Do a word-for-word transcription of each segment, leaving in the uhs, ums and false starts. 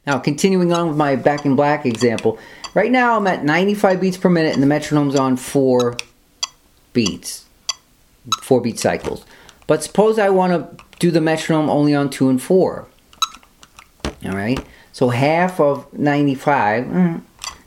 Now, continuing on with my Back in Black example, right now I'm at ninety-five beats per minute and the metronome's on four beats, four beat cycles. But suppose I want to do the metronome only on two and four. Alright, so half of ninety-five,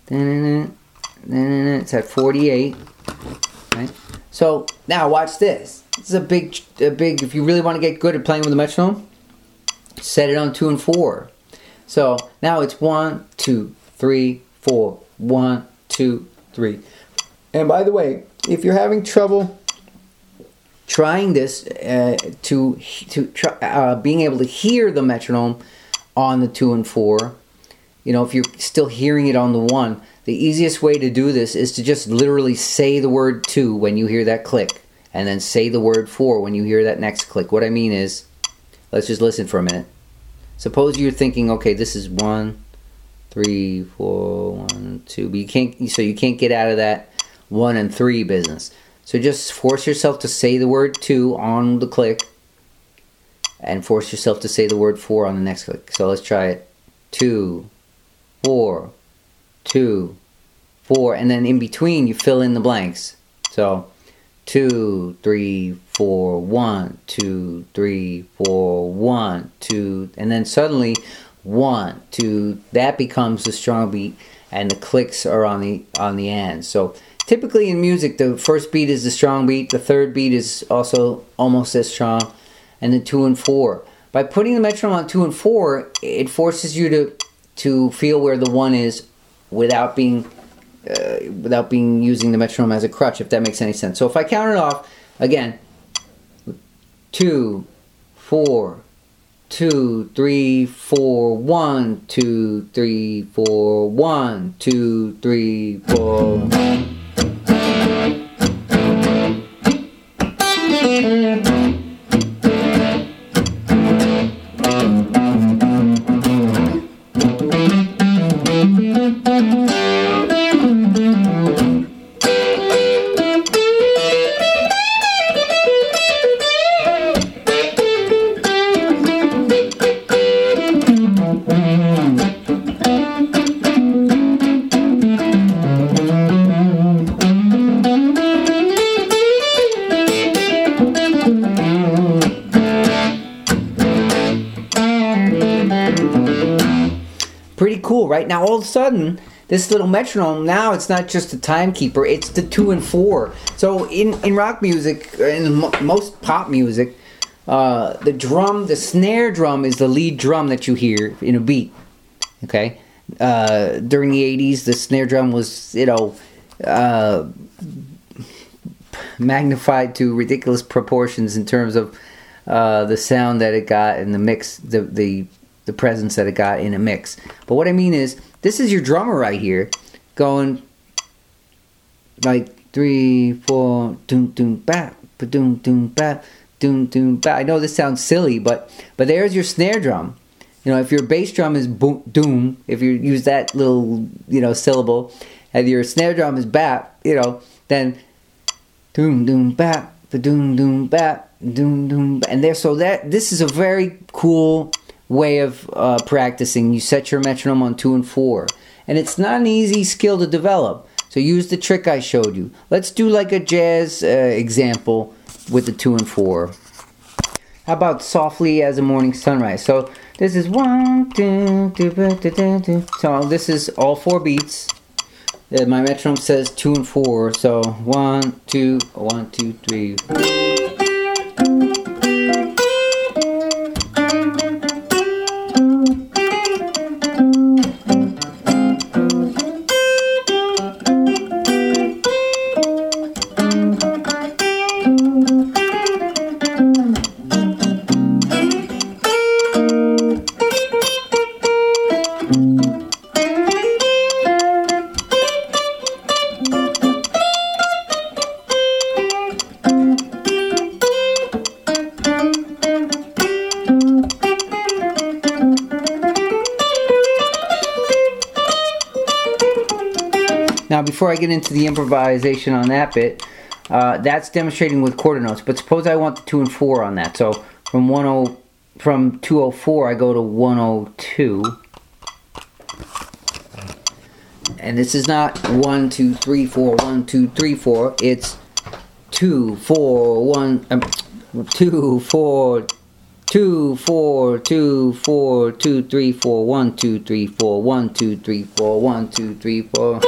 it's at forty-eight. Right? So now watch this. This is a big, a big, if you really want to get good at playing with the metronome, set it on two and four. So now it's one, two, three, four, one, two, three. And by the way, if you're having trouble trying this uh, to to try, uh, being able to hear the metronome on the two and four, you know, if you're still hearing it on the one, the easiest way to do this is to just literally say the word two when you hear that click, and then say the word four when you hear that next click. What I mean is, let's just listen for a minute. Suppose you're thinking, okay, this is one, three, four, one, two, but you can't, so you can't get out of that one and three business. So just force yourself to say the word two on the click, and force yourself to say the word four on the next click. So let's try it. Two, four, two, four, and then in between you fill in the blanks. So two, three, four, one, two, three, four, one, two, and then suddenly one, two, that becomes the strong beat, and the clicks are on the on the end. So typically in music, the first beat is the strong beat, the third beat is also almost as strong, and the two and four. By putting the metronome on two and four, it forces you to to feel where the one is without being uh, without being using the metronome as a crutch, if that makes any sense. So if I count it off again, two, four, two, three, four, one, two, three, four, one, two, three, four. Pretty cool, right? Now all of a sudden, this little metronome, now it's not just a timekeeper, it's the two and four. So in, in rock music, in mo most pop music, uh, the drum, the snare drum is the lead drum that you hear in a beat. Okay? Uh, during the eighties, the snare drum was, you know, uh, magnified to ridiculous proportions in terms of uh, the sound that it got and the mix, the, the the presence that it got in a mix. But what I mean is, this is your drummer right here, going like three, four, doom, doom, bap, ba-doom, doom, bap, doom, doom, bap. I know this sounds silly, but but there's your snare drum. You know, if your bass drum is boom, doom, if you use that little, you know, syllable, and your snare drum is bap, you know, then doom, doom, bap, ba-doom, doom, bap, doom, doom, and there. So that this is a very cool way of uh, practicing. You set your metronome on two and four, and it's not an easy skill to develop, so use the trick I showed you. Let's do like a jazz uh, example with the two and four. How about Softly as a Morning Sunrise? So this is one, two, two, two, two, two. So this is all four beats. Uh, my metronome says two and four, so one, two, one, two, three. Now, before I get into the improvisation on that bit, uh, that's demonstrating with quarter notes. But suppose I want the two and four on that. So from one oh, from two oh four, I go to one oh two. And this is not one, two, three, four, one, two, three, four. It's two, four, one, um, two, four, two, four, two, four, two, three, four, one, two, three, four, one, two, three, four, one, two, three, four.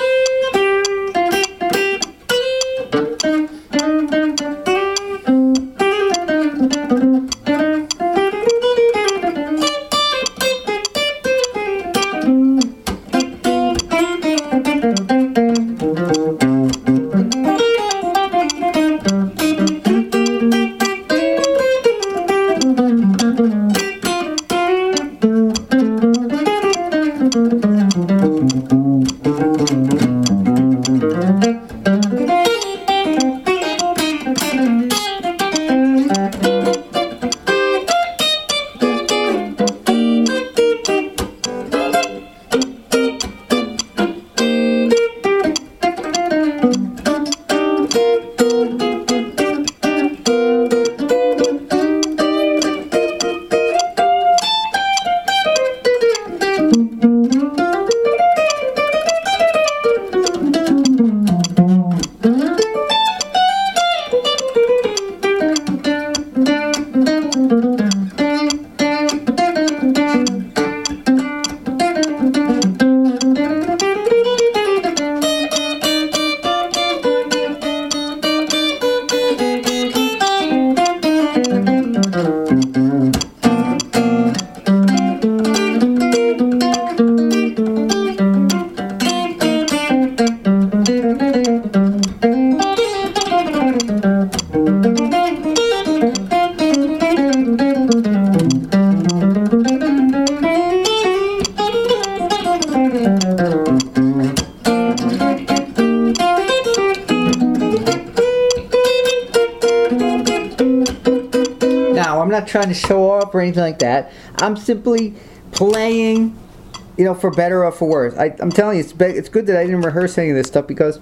Now, I'm not trying to show off or anything like that. I'm simply playing, you know, for better or for worse. I, I'm telling you, it's, be, it's good that I didn't rehearse any of this stuff because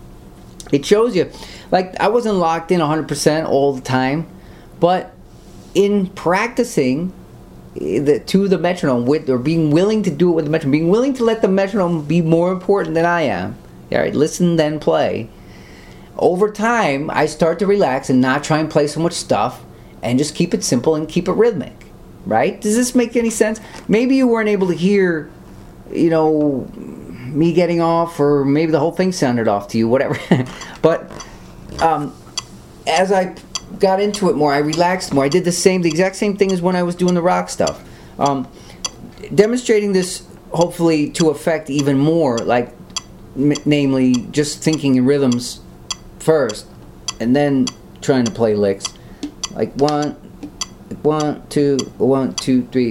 it shows you. Like, I wasn't locked in one hundred percent all the time, but in practicing the, to the metronome, with or being willing to do it with the metronome, being willing to let the metronome be more important than I am. All right, listen, then play. Over time, I start to relax and not try and play so much stuff and just keep it simple and keep it rhythmic. Right? Does this make any sense? Maybe you weren't able to hear, you know, me getting off, or maybe the whole thing sounded off to you, whatever. But um, as I got into it more, I relaxed more. I did the same, the exact same thing as when I was doing the rock stuff. Um, demonstrating this, hopefully, to affect even more, like, m namely, just thinking in rhythms first, and then trying to play licks. Like one, one, two, one, two, three.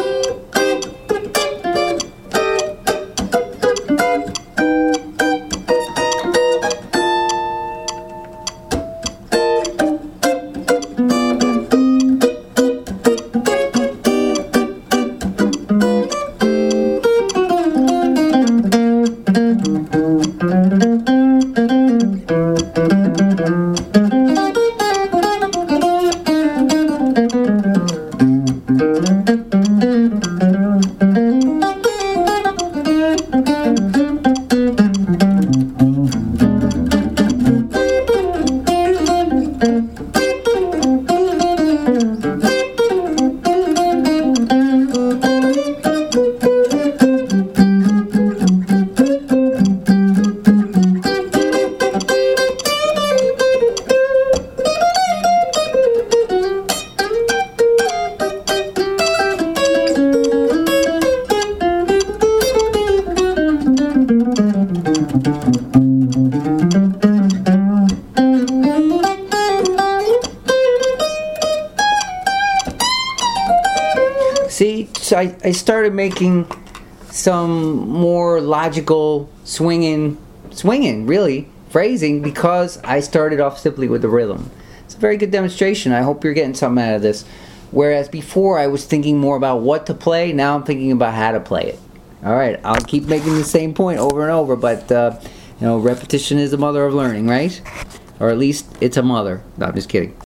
See, so I, I started making some more logical swinging, swinging, really, phrasing, because I started off simply with the rhythm. It's a very good demonstration. I hope you're getting something out of this. Whereas before I was thinking more about what to play, now I'm thinking about how to play it. Alright, I'll keep making the same point over and over, but, uh, you know, repetition is the mother of learning, right? Or at least it's a mother. No, I'm just kidding.